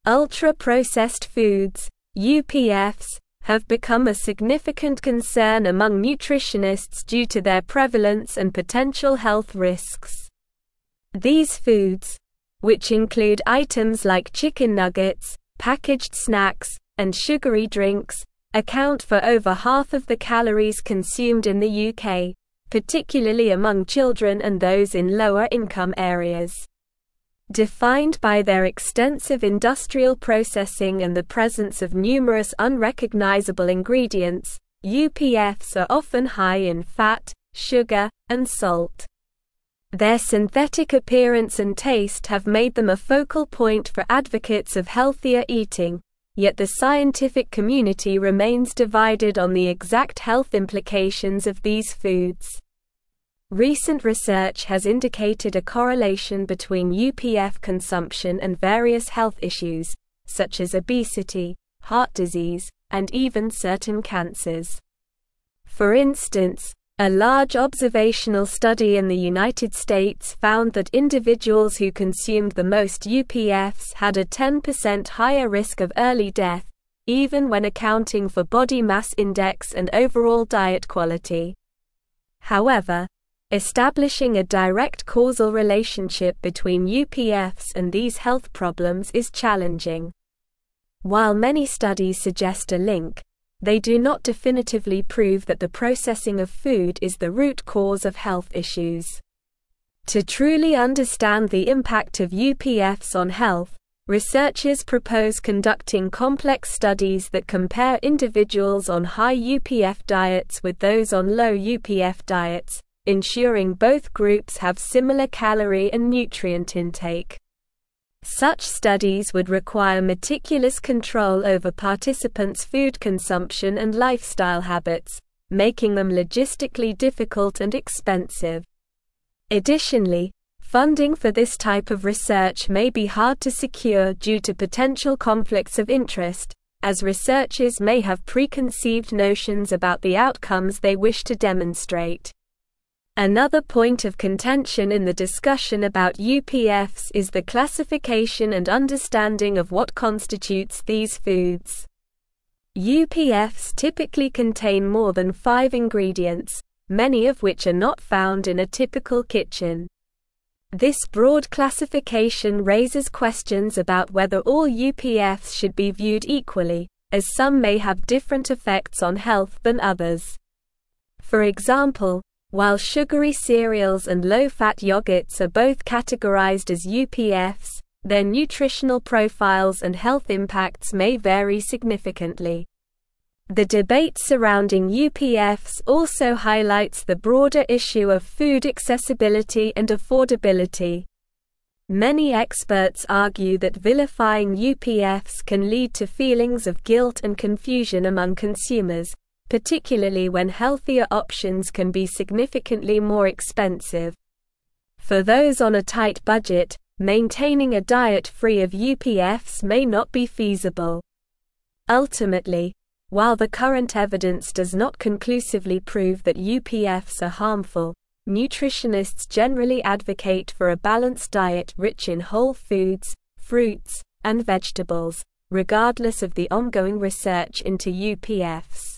Ultra-processed foods, UPFs, have become a significant concern among nutritionists due to their prevalence and potential health risks. These foods, which include items like chicken nuggets, packaged snacks, and sugary drinks, account for over half of the calories consumed in the UK, particularly among children and those in lower income areas. Defined by their extensive industrial processing and the presence of numerous unrecognizable ingredients, UPFs are often high in fat, sugar, and salt. Their synthetic appearance and taste have made them a focal point for advocates of healthier eating, yet the scientific community remains divided on the exact health implications of these foods. Recent research has indicated a correlation between UPF consumption and various health issues, such as obesity, heart disease, and even certain cancers. For instance, a large observational study in the United States found that individuals who consumed the most UPFs had a 10% higher risk of early death, even when accounting for body mass index and overall diet quality. However, establishing a direct causal relationship between UPFs and these health problems is challenging. While many studies suggest a link, they do not definitively prove that the processing of food is the root cause of health issues. To truly understand the impact of UPFs on health, researchers propose conducting complex studies that compare individuals on high UPF diets with those on low UPF diets, ensuring both groups have similar calorie and nutrient intake. Such studies would require meticulous control over participants' food consumption and lifestyle habits, making them logistically difficult and expensive. Additionally, funding for this type of research may be hard to secure due to potential conflicts of interest, as researchers may have preconceived notions about the outcomes they wish to demonstrate. Another point of contention in the discussion about UPFs is the classification and understanding of what constitutes these foods. UPFs typically contain more than 5 ingredients, many of which are not found in a typical kitchen. This broad classification raises questions about whether all UPFs should be viewed equally, as some may have different effects on health than others. For example, while sugary cereals and low-fat yogurts are both categorized as UPFs, their nutritional profiles and health impacts may vary significantly. The debate surrounding UPFs also highlights the broader issue of food accessibility and affordability. Many experts argue that vilifying UPFs can lead to feelings of guilt and confusion among consumers, particularly when healthier options can be significantly more expensive. For those on a tight budget, maintaining a diet free of UPFs may not be feasible. Ultimately, while the current evidence does not conclusively prove that UPFs are harmful, nutritionists generally advocate for a balanced diet rich in whole foods, fruits, and vegetables, regardless of the ongoing research into UPFs.